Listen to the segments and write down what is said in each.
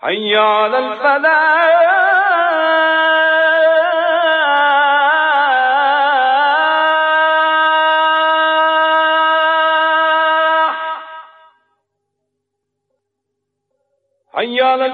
حي على الفلاح حي على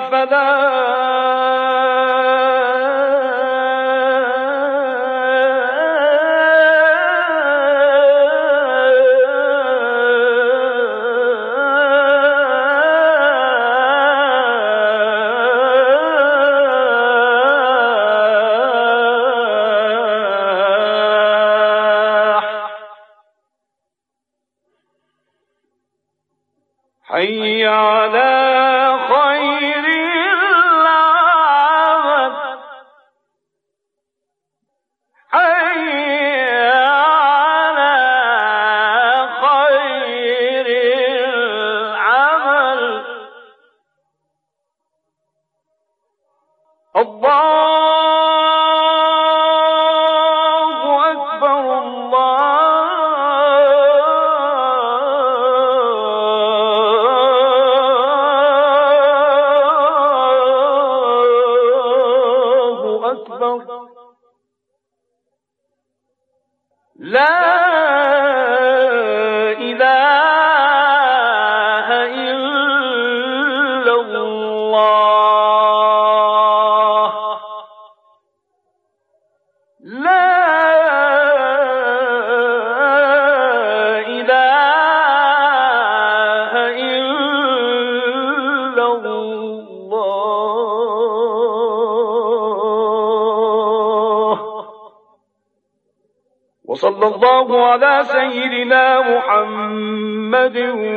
حي على خير العمل حي على خير العمل الله أكبر لا إله إلا الله لا إله إلا الله وصلى الله على سيدنا محمد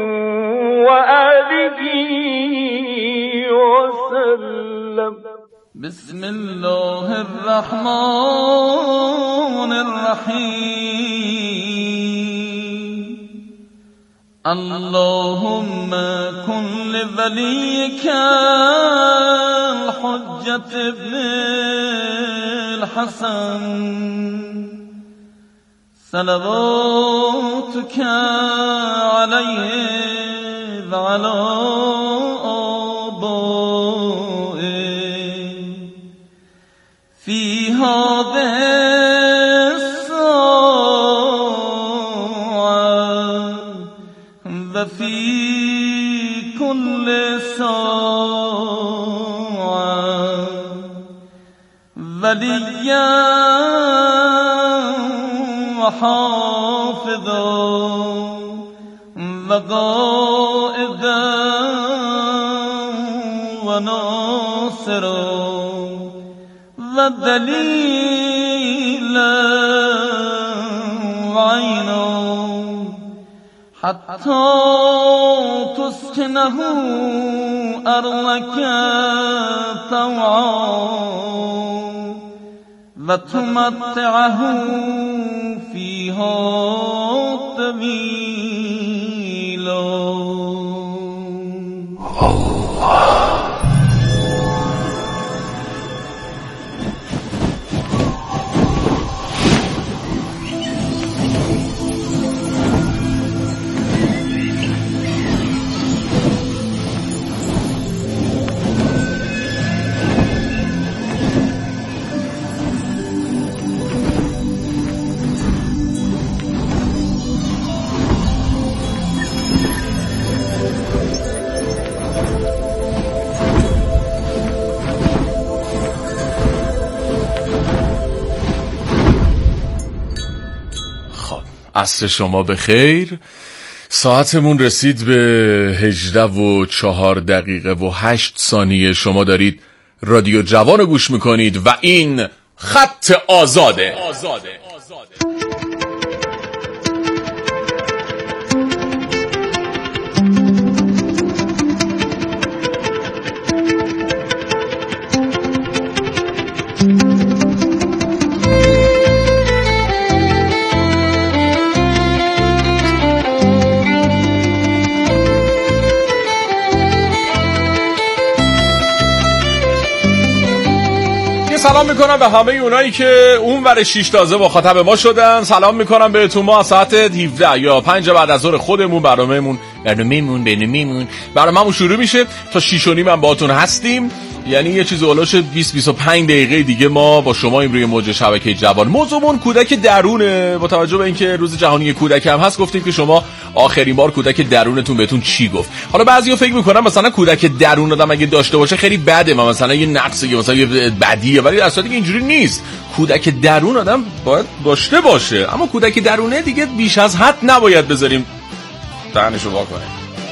وآله وسلم. بسم الله الرحمن الرحيم. اللهم كن لوليك الحجة ابن الحسن صلواتك عليه وعلى آبائه في هذه الساعة وفي كل ساعة وليا وحافظا وقائدا وناصرا ودليلا وعينا حتى تسكنه أرضك طوعا وتمتعه فيها طويلا. عصر شما بخیر. ساعتمون رسید به 18:04 شما دارید رادیو جوان گوش میکنید و این خط آزاده. سلام میکنم به همه اونایی که اونور 6 تازه مخاطب ما شدن. سلام میکنم بهتون. ما ساعت 17 یا 5 بعد از ظهر خودمون برنامه‌مون برنامه‌مون برنامه‌مون شروع میشه. تا 6:30 من باهاتون هستیم، یعنی یه چیز اولش 20-25 دقیقه دیگه ما با شما این روی موج شبکه جوان. موضوعمون کودک درونه. با توجه به اینکه روز جهانی کودک هم هست، گفتیم که شما آخرین بار کودک درونتون بهتون چی گفت. حالا بعضیا فکر میکنن مثلا کودک درون آدم اگه داشته باشه خیلی بده، مثلا یه نقصه، مثلا یه بدیه، ولی در صورتی که اینجوری نیست. کودک درون آدم باید داشته باشه، اما کودک درونه دیگه بیش از حد نباید بذاریم دهنشو وا کنه.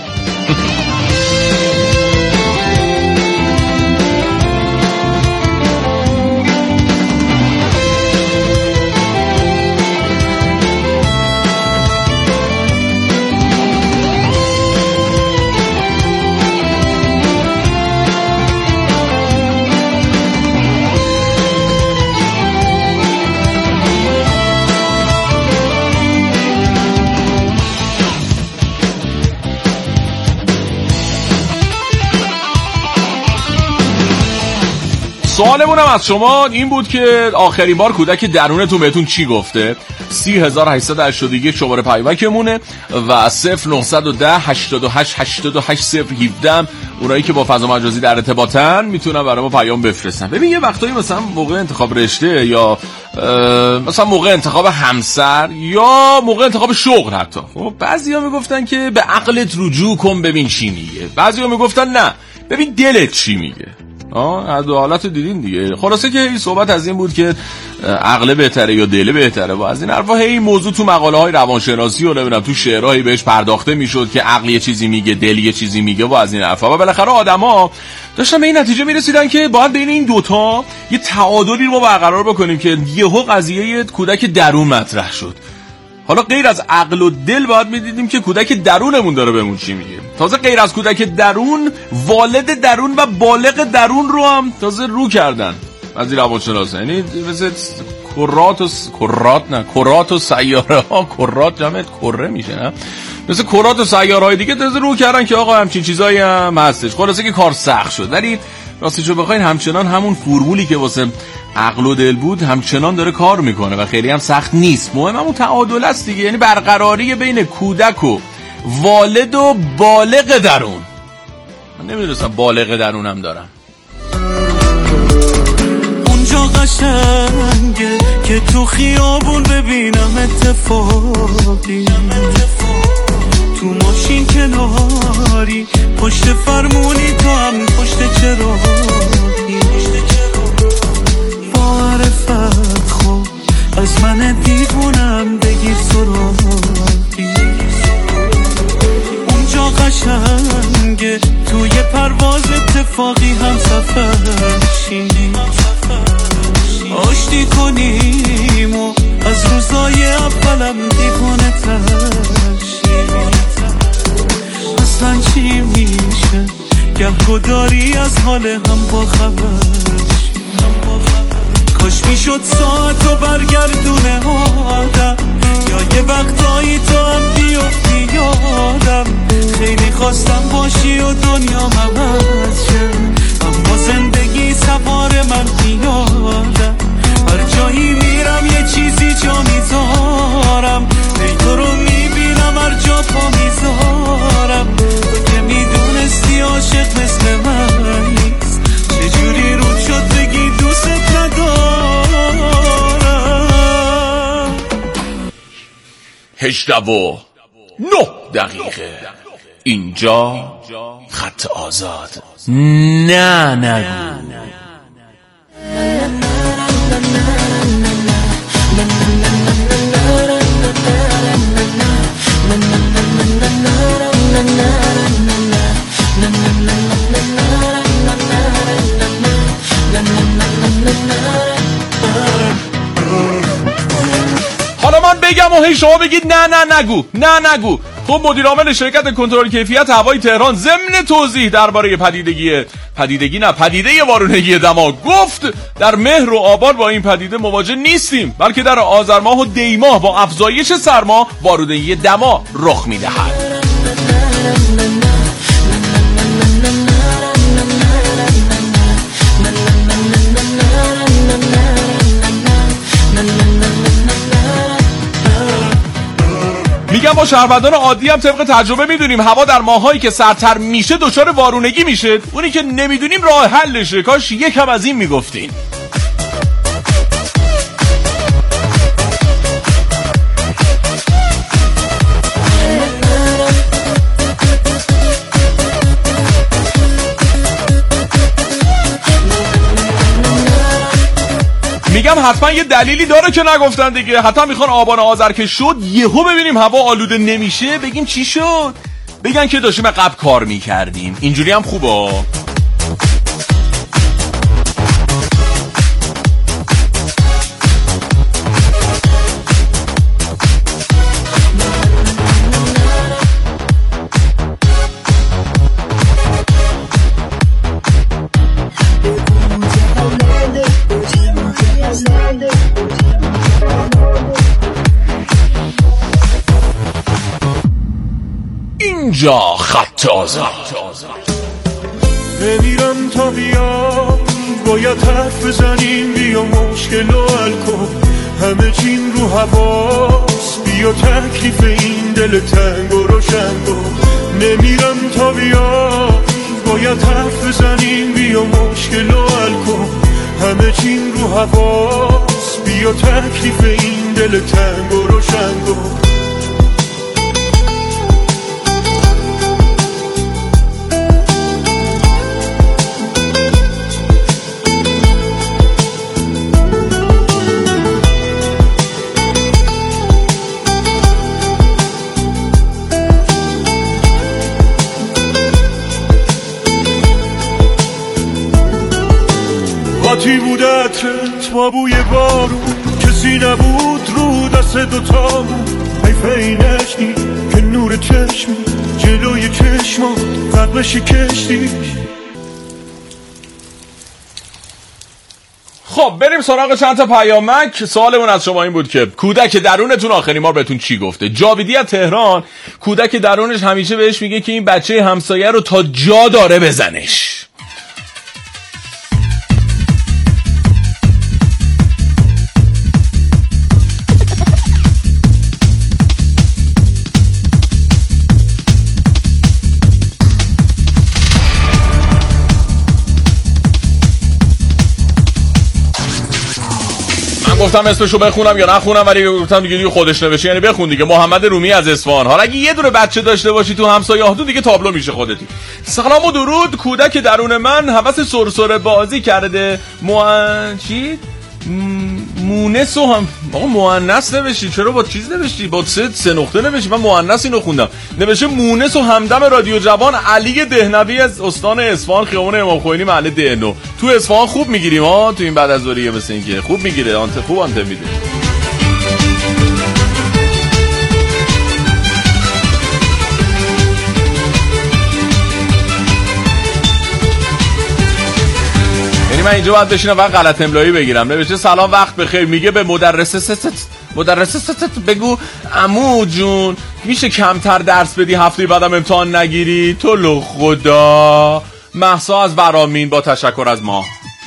سوالمونم از شما این بود که آخرین بار کودک درونتون بهتون چی گفته؟ 30881 شماره پیامکمونه و 0910 88 88 017. اونایی که با فضا مجازی در ارتباطن میتونن برای ما پیام بفرستن. ببین یه وقتایی مثلا موقع انتخاب رشته یا مثلا موقع انتخاب همسر یا موقع انتخاب شغل حتی، خب بعضیا میگفتن که به عقلت رجوع کن ببین چی میگه، بعضیا میگفتن نه ببین دلت چی میگه. از دو حالت دیدین دیگه. خلاصه که این صحبت از این بود که عقل بهتره یا دل بهتره و از این حرفا. هی موضوع تو مقاله های روانشناسی و نمیدونم تو شعرهایی بهش پرداخته میشد که عقل یه چیزی میگه، دل یه چیزی میگه و از این حرفا. و بالاخره آدما داشتن به این نتیجه میرسیدن که باید بین این دوتا یه تعادلی رو برقرار بکنیم که یهو قضیه کودک درون مطرح شد. حالا غیر از عقل و دل باید میدیدیم که کودک درونمون داره بهمون چی میگه. تازه غیر از کودک درون، والد درون و بالغ درون رو هم تازه رو کردن از این روانشناسا. یعنی مثل کرات و سیاره ها، کرات جمع کره میشه نه، مثل کرات و سیاره های دیگه تازه رو کردن که آقا همچین چیزایی هم هستش. خلاصه که کار سخت شد، ولی راستشو بخواین همچنان همون فرمولی که واسه عقل و دل بود همچنان داره کار میکنه و خیلی هم سخت نیست. مهم همون تعادل است دیگه، یعنی برقراری بین کودک و والد و بالغ درون. من نمیدونستم بالغ درونم دارم. اونجا قشنگه که تو خیابون ببینم اتفاقی، تو ماشین کناری پشت فرمونی، تو هم پشت چراغی، با عرفت خوب از من دیوونم بگیر سراغی. اونجا قشنگه توی پرواز اتفاقی هم سفرشی، آشتی کنیم و از روزای اولم دیوانه ترشی. اصلا چی میشه گه داری از حال هم با خبرشی. کاش میشد ساعتو برگردونه آدم، یا یه وقتایی تو هم بیفتی یادم. خیلی خواستم باشی و دنیا عوض شه، اما زندگی سوار من پیادم. هر جایی میرم یه چیزی جا میذارم، ای تو رو میبینم هر جا پا میذارم. تو که میدونستی عاشق مثل من نیست، چجوری رود شد بگی دوست ندارم. 8:09 اینجا خط آزاد. نه نگو. حالا من بگم و هی شما بگید نه نگو، نه نگو. خب مدیر عامل شرکت کنترل کیفیت هوای تهران ضمن توضیح درباره پدیده وارونگی دما گفت در مهر و آبان با این پدیده مواجه نیستیم، بلکه در آذر ماه و دی ماه با افزایش سرما وارونگی دما رخ میدهد. میگم ما شهروندان عادی هم طبق تجربه میدونیم هوا در ماهایی که سردتر میشه دچار وارونگی میشه. اونی که نمیدونیم راه حلشه. کاش یکم از این میگفتین. میگم حتما یه دلیلی داره که نگفتن دیگه. حتما میخوان آبان آذر که شد یهو ببینیم هوا آلوده نمیشه بگیم چی شد، بگن که داشتیم قبل کار میکردیم. اینجوری هم خوبه. اینجا خط آزاد. نمیرم تا بیام باید حرف بزنیم، بیا مشکل رو حل کن، همه چیم رو حواس، بیا تکلیف این دل تنگ و روشن کن. نمیرم تا بیام باید حرف بزنیم، بیا مشکل رو حل کن، همه چیم رو حواس، بیا تکلیف این دل تنگ و روشن کن. قاطی بود عطرت با بوی بارون، کسی نبود رو دست دوتامون، حیفه اینش نی که نور چشمی جلوی چشمات قبلش کشتی. خب بریم سراغ چند تا پیامک. سوالمون از شما این بود که کودک درونتون آخرین بار بهتون چی گفته؟ جاویدی از تهران، کودک درونش همیشه بهش میگه که این بچه همسایه رو تا جا داره بزنش. گفتم اسمشو بخونم یا نخونم، ولی گفتم دیگه خودش نوشته، یعنی بخون دیگه. محمد رومی از اصفهان. حالا اگه یه دونه بچه داشته باشی تو همسایه‌هاتون دیگه تابلو میشه خودتی. سلام و درود. کودک درون من هوس سرسره بازی کرده. مونس و هم آقا مؤنث نوشتی، چرا با چیز نوشتی؟ با سه نقطه نوشتی. من مؤنث اینو خوندم. نوشته مونس و همدم رادیو جوان علی دهنوی از استان اصفهان، خیابان امام خمینی، محله دهنو. تو اصفهان خوب میگیریم ها تو این بعد از ظهریه، مثل اینکه خوب میگیره. خوب آنته میده. من اینجا باید بشینم و غلط املایی بگیرم. نوشته سلام وقت بخیر. میگه به مدرسه بگو عمو جون میشه کمتر درس بدی هفته بعدم امتحان نگیری؟ تو لو خدا. مهسا از ورامین با تشکر از ما.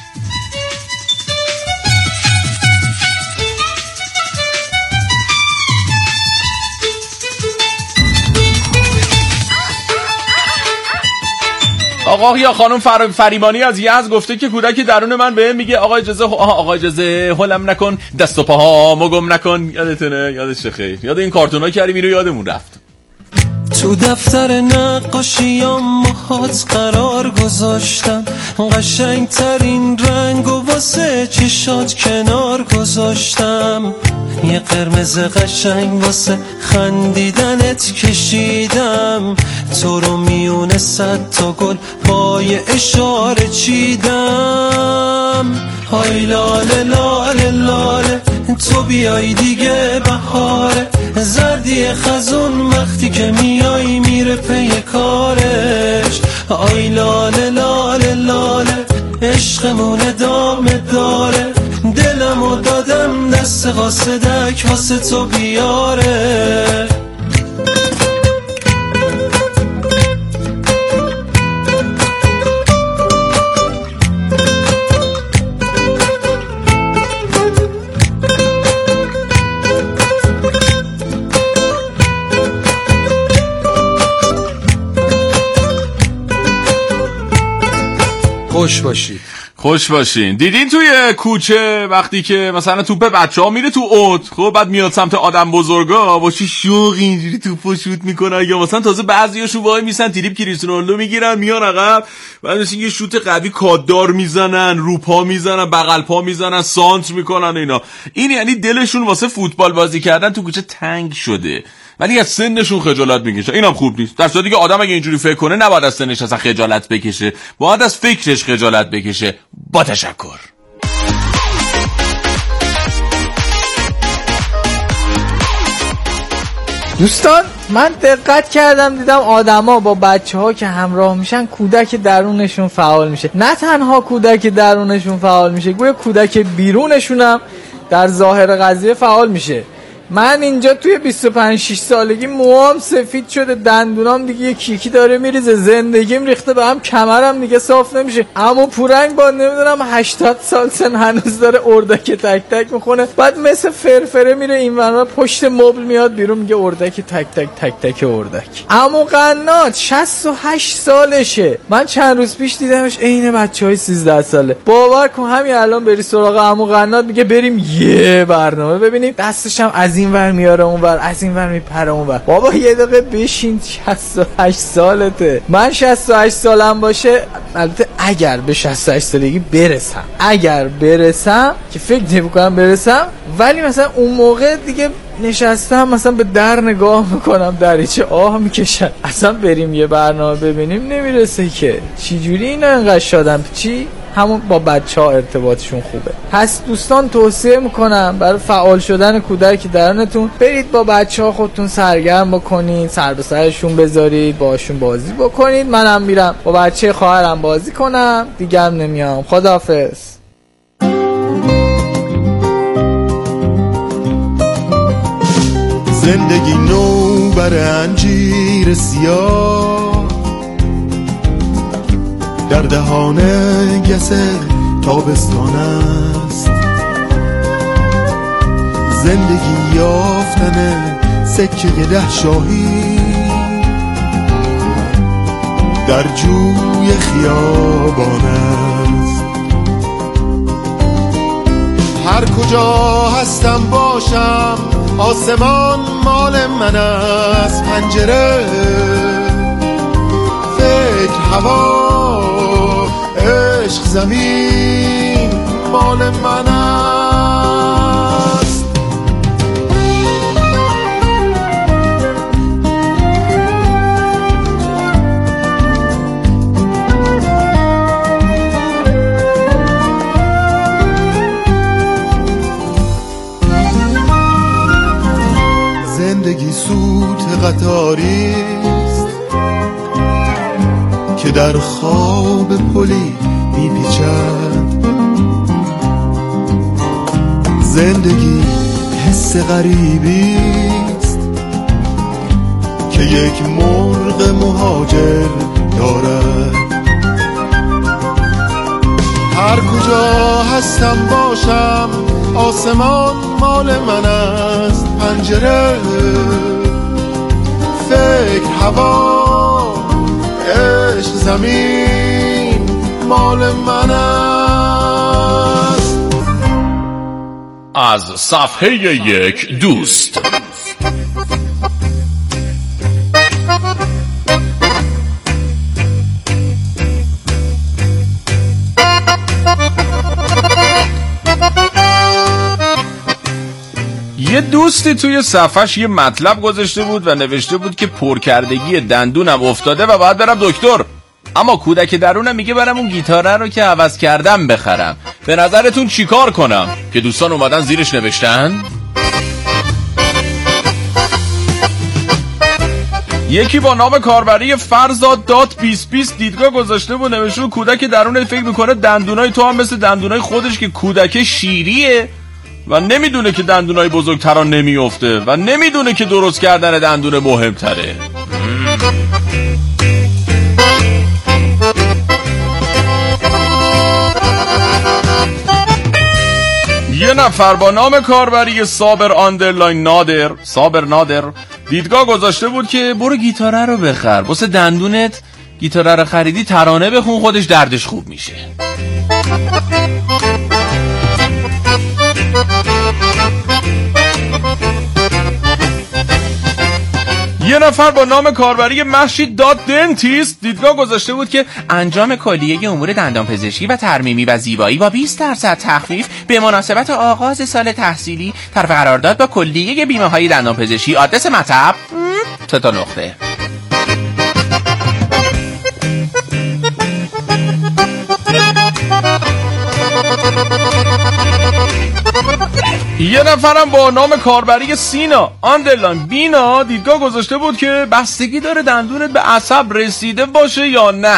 آقا یا خانم فریبانی از یزد گفته که کودک درون من بهم میگه آقا اجازه هلم نکن، دست و پاهامو گم نکن. یادتونه؟ یادش خیر. یاد این کارتونا کردیم اینو یادمون رفت. تو دفتر نقاشیام موهات قرار گذاشتم، قشنگ ترین رنگ و واسه چشات کنار گذاشتم، یه قرمز قشنگ واسه خندیدنت کشیدم، تو رو میونه 100 تا گل با یه اشاره چیدم. های لاله لاله لاله تو بیای دیگه بهاره، زردی خزون وقتی که میای میره پی کارش. آی لاله لاله لاله عشقمون ادامه داره، دلمو دادم دست قاصدک واسه تو بیاره. خوش باشین. دیدین توی کوچه وقتی که مثلا توپ بچه‌ها میره تو اوت، خب بعد میاد سمت آدم بزرگا واسه شوق اینجوری توپو شوت میکنن، یا مثلا تازه بعضیاشون وای میسن تریپ کریستیانو رونالدو میگیرن میان عقب، بعد مثلا یه شوت قوی کاددار میزنن، رو پا میزنن، بغل پا میزنن، سانتر میکنن اینا. این یعنی دلشون واسه فوتبال بازی کردن تو کوچه تنگ شده، ولی از سنشون خجالت میکشه. اینم خوب نیست. در صورتی که آدم اگه اینجوری فکر کنه نباید از سنش اصلا خجالت بکشه، باید از فکرش خجالت بکشه. با تشکر. دوستان من دقت کردم دیدم آدما با بچه‌ها که همراه میشن کودک درونشون فعال میشه. نه تنها کودک درونشون فعال میشه، گویا کودک بیرونشون هم در ظاهر قضیه فعال میشه. من اینجا توی 25-6 سالگی موام سفید شده، دندونام دیگه یکی داره میریزه، زندگیم ریخته به هم، کمرم دیگه صاف نمیشه. اما پورنگ با نمیدونم 80 سال سن هنوز داره اردک تک تک میخونه، بعد مثل فرفره میره این ور پشت مبل میاد بیرون میگه اردک تک تک تک تک اردک. عمو قنات 68 سالشه، من چند روز پیش دیدمش عین بچهای 13 ساله. باور کن همین الان بری سراغ عمو قنات میگه بریم یه برنامه ببینیم، دستش هم از این ور میاره اون ور، از این ور میپره اون ور. بابا یه دقیقه بشین، 68 سالته. من 68 سالم باشه، البته اگر به 68 سالگی برسم، اگر برسم که فکر نمی‌کنم برسم، ولی مثلا اون موقع دیگه نشستم مثلا به در نگاه میکنم، دریچه آه میکشن، اصلا بریم یه برنامه ببینیم نمیرسه که. چی جوری اینا انقدر شدن؟ چی؟ همون با بچه‌ها ارتباطشون خوبه. پس دوستان توصیه میکنم برای فعال شدن کودک درونتون برید با بچه‌ها خودتون سرگرم بکنید، سر به سرشون بذارید، باشون بازی بکنید. منم میرم با بچه خواهرم بازی کنم، دیگه هم نمیام. خداحافظ. زندگی نو بر انجیر سیاه، در دهان گس تابستان است. زندگی یافتن سکه 10 شاهی در جوی خیابان است. هر کجا هستم باشم آسمان مال من است. پنجره فکر هوا عشق زمین مال من است. زندگی سوت قطاری است که در خواب پلی میپیچد. زندگی حس غریبی است که یک مرغ مهاجر دارد. هر کجا هستم باشم آسمان مال من است. پنجره فکر هوا عشق زمین مال من است. از صفحه یک دوست. یه دوستی توی صفحش یه مطلب گذاشته بود و نوشته بود که پرکردگی دندونم افتاده و باید برم دکتر، اما کودک درونم میگه برم اون گیتاره رو که عوض کردم بخرم. به نظرتون چی کار کنم؟ که دوستان اومدن زیرش نوشتن یکی با نام کاربری فرزاد دات 2020 دیدگاه گذاشته بود، نوشته بود کودک درون فکر میکنه دندونای تو هم مثل دندونای خودش که کودک شیریه و نمیدونه که دندونای بزرگتران نمیفته و نمیدونه که درست کردن دندون مهمتره. یه نفر با نام کاربری صابر نادر دیدگاه گذاشته بود که برو گیتاره رو بخر، واسه دندونت گیتار رو خریدی ترانه بخون، خودش دردش خوب میشه. یه نفر با نام کاربری محشید داد دنتیست دیدگاه گذاشته بود که انجام کلیه امور دندانپزشکی و ترمیمی و زیبایی با 20% تخفیف به مناسبت آغاز سال تحصیلی طرف قرارداد با کلیه بیمه‌های دندانپزشکی. آدرس مطب 3 نقطه. یه نفرم با نام کاربری سینا آندرلاین بینا دیدگاه گذاشته بود که بستگی داره دندونت به عصب رسیده باشه یا نه.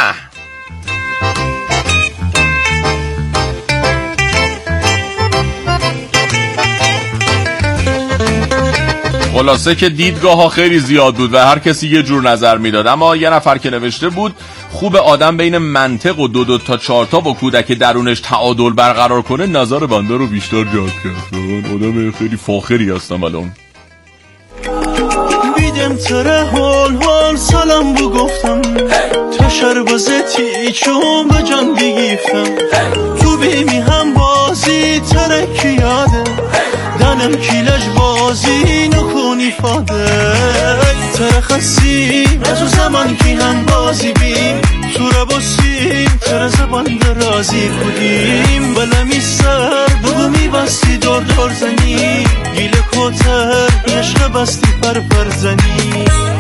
خلاصه که دیدگاه ها خیلی زیاد بود و هر کسی یه جور نظر میداد، اما یه نفر که نوشته بود خوب آدم بین منطق و 2 تا 4 تا با کودک درونش تعادل برقرار کنه، نظر بنده رو بیشتر جلب کرد. آدم خیلی فاخری هستم الان. بیدم تره حال سلام بو گفتم تشر بازتی چون به جان بگیفتم تو بیمی هم بازی ترکی یاده دنم کیلش بازی نکنی فاده ترخصی از او زمان کی هم بازی بیم سوره باسیم تر زبان درازی بودیم بلمی سر بگو می بستی دور زنی گیل کتر عشق بستی پر زنی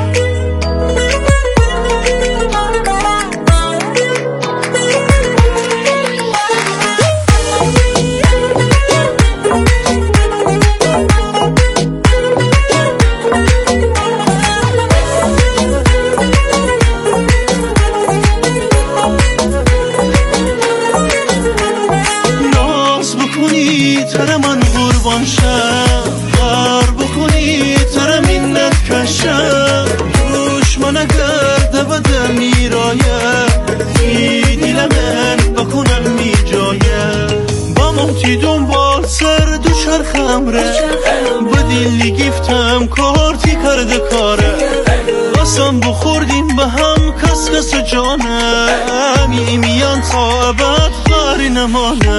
تر من قربان شم غر بکنی تر منت کشم دشمن گرده بده میرایم دیدیل من بکنم میجایم با موتی دنبال سر دو چرخم ره بدیلی گفتم کارتی کرده کاره قسم بخوردیم به هم کس جانم میان تا ابد خاری نمانم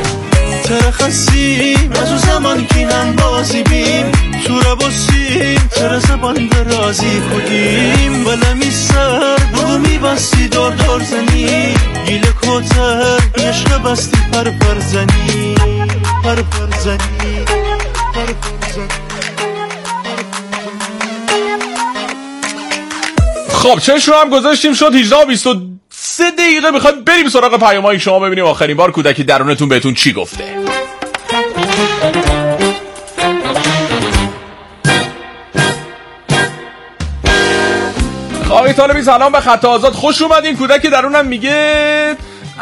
ترخصیم از او زمان کی هم بازی بیم سوره باسیم تر زبان درازی بودیم بلمی سر بگو می بستی دور زنی گیل کتر عشق بستی پر زنی پر زنی پر زنی. خب چش رو هم گذاشتیم شد 18:23 دقیقه. میخوایم بریم سراغ پیام‌های شما ببینیم آخرین بار کودک درونتون بهتون چی گفته. آقای طالبی سلام به خط آزاد، خوش اومدین. کودک درونم میگه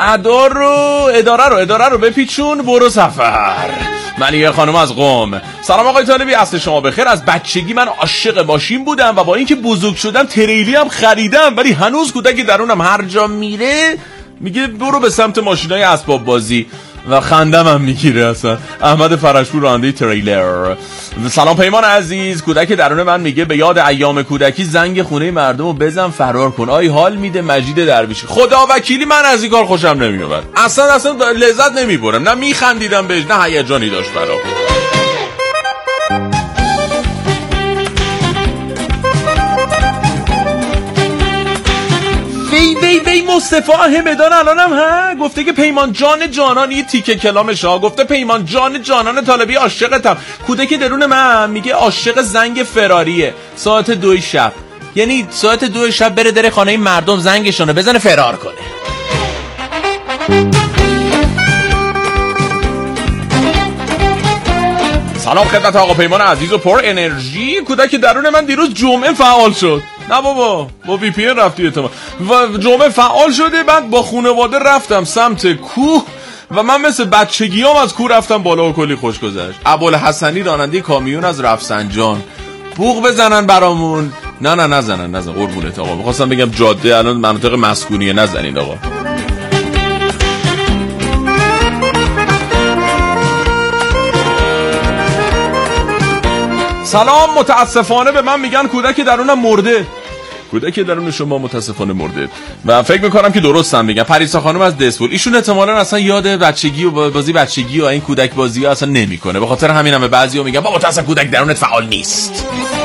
اداره رو بپیچون برو سفر. ملیه خانم از قم. سلام آقای طالبی، عصر شما بخیر. از بچگی من عاشق ماشین بودم و با اینکه بزرگ شدم تریلی هم خریدم، ولی هنوز کودک درونم هر جا میره میگه برو به سمت ماشینای اسباب بازی و خندم هم میگیره اصلا. احمد فرشپور راننده تریلر. سلام پیمان عزیز، کودک درون من میگه به یاد ایام کودکی زنگ خونه مردم رو بزن فرار کن. آی حال میده مجید درویشی. خدا وکیلی من از این کار خوشم نمیومد، اصلا لذت نمیبرم، نه میخندیدم بهش نه هیجانی داشت برام. وی مصطفی همدان الانم گفته که پیمان جان جانان یه تیکه کلامش گفته پیمان جان جانان طالبی عاشقتم. کودک درون من میگه عاشق زنگ فراریه ساعت 2 شب، یعنی ساعت 2 شب بره در خانه مردم زنگشونه بزنه فرار کنه. سلام خدمت آقا پیمان عزیز و پر انرژی. کودک درون من دیروز جمعه فعال شد. نه بابا با وی پی ان رفتی اعتماد و جمعه فعال شده. بعد با خانواده رفتم سمت کوه و من مثل بچگیام از کوه رفتم بالا و کلی خوش گذشت. ابوالحسنی راننده کامیون از رفسنجان. بوق بزنن برامون. نه نزنن قربونت آقا، می‌خواستم بگم جاده الان مناطق مسکونیه، نزنین آقا. سلام، متاسفانه به من میگن کودک درونم مرده. کودک درون شما متاسفانه مرده. و فکر میکنم که درست هم میگم. پریسا خانم از دسپول، ایشون احتمالاً اصلا یاد بچگی و بازی بچگی و این کودک بازی ها اصلا نمیکنه. به خاطر همین هم به بعضیا میگن بابا تو اصلا کودک درونت فعال نیست.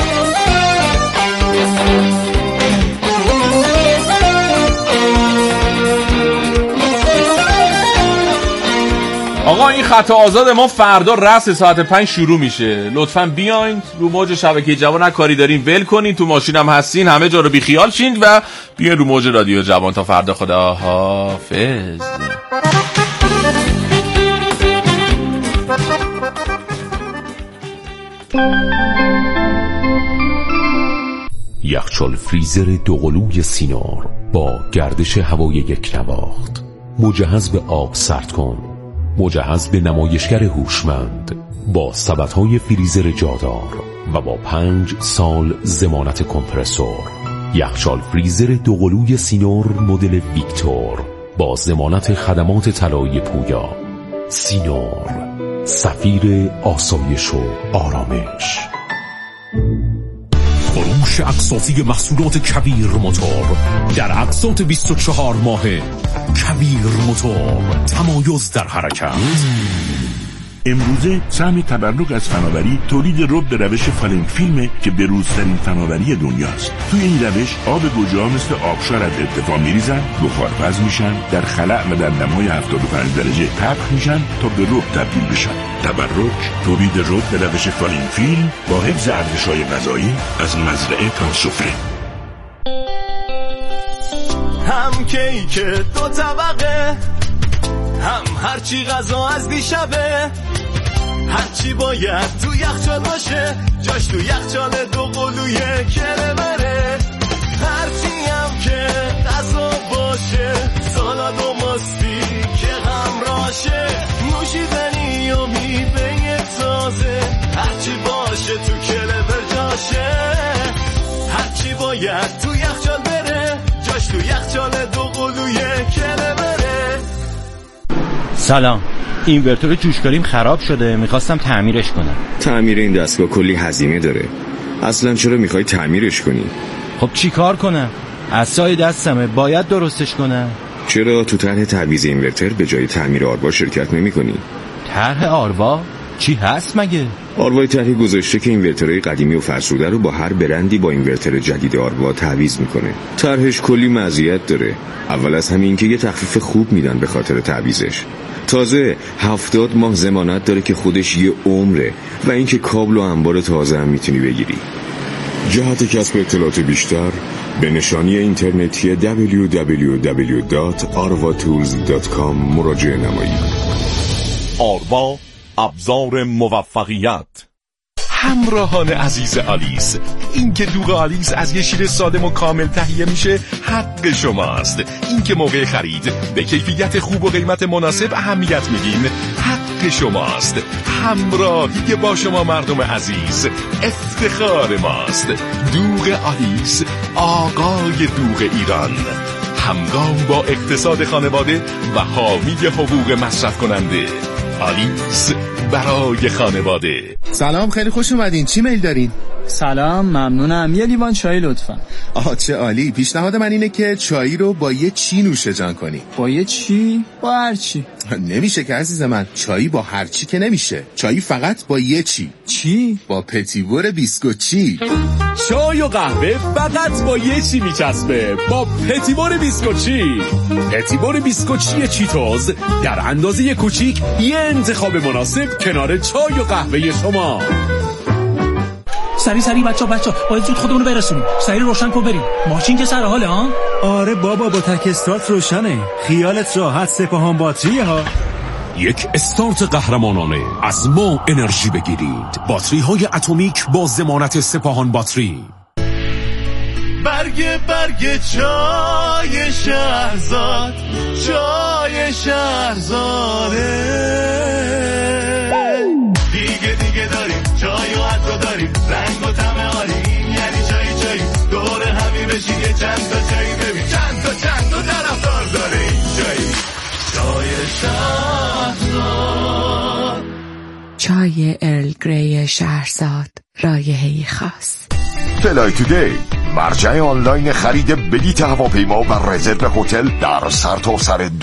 آقا این خط آزاد ما فردا رأس ساعت 5 شروع میشه. لطفاً بیاین رو موج شبکه جوان. هر کاری دارین ول کنین، تو ماشین هم هستین همه جا رو بی خیال شین و بیاین رو موج رادیو جوان. تا فردا، خدا حافظ. یخچال فریزر دوقلوی سینار با گردش هوای یک نواخت، مجهز به آب سرد کن، مجهز به نمایشگر هوشمند با سبدهای فریزر جادار و با 5 سال ضمانت کمپرسور. یخچال فریزر دوقلوی سینور مدل ویکتور با ضمانت خدمات طلایی پویا. سینور، سفیر آسایش و آرامش. فروش اقساطی محصولات کویر موتور در اقساط 24 ماهه. کویر موتور، تمایز در حرکت. امروزه سهم تبرک از فناوری تولید رب به روش فالینگ فیلمه که بروزترین فناوری دنیاست. توی این روش آب گوجه‌ها مثل آبشار از ارتفاع میریزن، بخارپز میشن، در خلأ و در دمای 75 درجه پخش میشن تا به رب تبدیل بشن. تبرک تولید رب به روش فالینگ فیلم با حفظ ارزش‌های غذایی از مزرعه تا سفره. هم کیک 2 طبقه، هم هرچی غذا از دیشبه، هرچی باید تو یخچال باشه، جاش تو یخچال دوقلوی کلبره. هرچی هم که غذا باشه، سالاد و ماستی که همراشه، نوشیدنی و میوه تازه، هرچی باشه تو کلبر جاشه. هرچی باید تو یخچال بره، جاش تو یخچال دوقلوی کلبره. سلام، اینورتور جوشکاریم خراب شده، میخواستم تعمیرش کنم. تعمیر این دستگاه کلی هزینه داره. اصلا چرا میخوای تعمیرش کنی؟ خب چی کار کنم؟ عصای دستمه، باید درستش کنم. چرا تو طرح تعویض اینورتر به جای تعمیر آروا شرکت نمی کنی؟ طرح آروا؟ چی هست مگه؟ آروای طرحی گذاشته که اینورترهای قدیمی و فرسوده رو با هر برندی با اینورتر جدید آروا تعویض میکنه. طرحش کلی مزیت داره. اول از همین که یه تخفیف خوب میدن به خاطر تعویضش. تازه 70 ماه ضمانت داره که خودش یه عمره و اینکه کابل و انبار تازه هم میتونی بگیری. جهت کسب اطلاعات بیشتر به نشانی اینترنتی www.arvatools.com مراجعه نمایید. آروا، ابزار موفقیت. همراهان عزیز آلیس، این که دوغ آلیس از یه شیر سالم و کامل تهیه میشه حق شماست. این که موقع خرید به کیفیت خوب و قیمت مناسب اهمیت میدین حق شماست. همراهی با شما مردم عزیز افتخار ماست. دوغ آلیس، آقای دوغ ایران، همگام با اقتصاد خانواده و حامی حقوق مصرف کننده. آلیس، برای خانواده. سلام، خیلی خوش اومدین. چی میل دارین؟ سلام، ممنونم. یه لیوان چای لطفا. آها، چه عالی. پیشنهاد من اینه که چای رو با یه چی نوش جان کنی. با یه چی؟ با هر چی. نمیشه که عزیز من، چایی با هر چی که نمیشه. چایی فقط با یه چی. چی؟ با پتیور بیسکوچی. چای و قهوه فقط با یه چی میچسبه، با پتیور بیسکوچی. پتیور بیسکوچی چیتوز در اندازه کوچیک، یه انتخاب مناسب کنار چای و قهوه شما. سری بچا باید زود خودمونو برسونیم. سری روشن کن بریم. ماشین که سر حاله ها؟ آره بابا، با تک استارت روشنه. خیالت راحت، سپاهان باتری ها. یک استارت قهرمانانه. از ما انرژی بگیرید. باتری های اتمیک با ضمانت سپاهان باتری. برگ چای شهرزاد، چای شهرزاده. دیگه داریم چای و عطر داریم، رنگ و طعم عالی، یعنی چای دور همی بشین یه چند تا چای ببین، چند تا طرفدار داره این چای شهرزاد. چای ارل گری شهرزاد، رایحه‌ای خاص. فلای تودی، مرجع آنلاین خرید بلیط هواپیما و رزرو هتل در سرتاسر